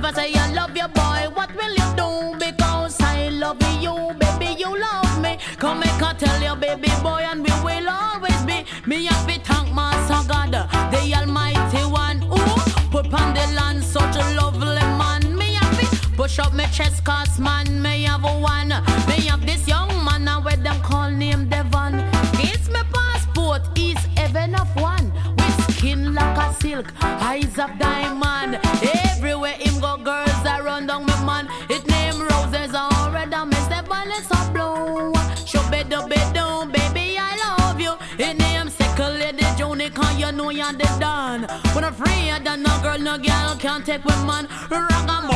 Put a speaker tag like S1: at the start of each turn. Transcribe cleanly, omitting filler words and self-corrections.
S1: If I say I love you, boy, what will you do? Because I love you, baby, you love me. Come make I tell you, baby boy, and we will always be. Me have to thank Master God, the Almighty One, who put on the land such a lovely man. Me have to push up my chest, cause man, me have one. Me have this young man, and where them call name Devon. It's my passport, is heaven of one. With skin like a silk, eyes of diamond. Everywhere him go, girls that run down me man. It name roses already, me step on it's a blow. Show bedo, baby, I love you. It name Sickle Lady Joni, cause you know you're the Don. When I'm free, I done no girl, no girl can't take with man. Ragam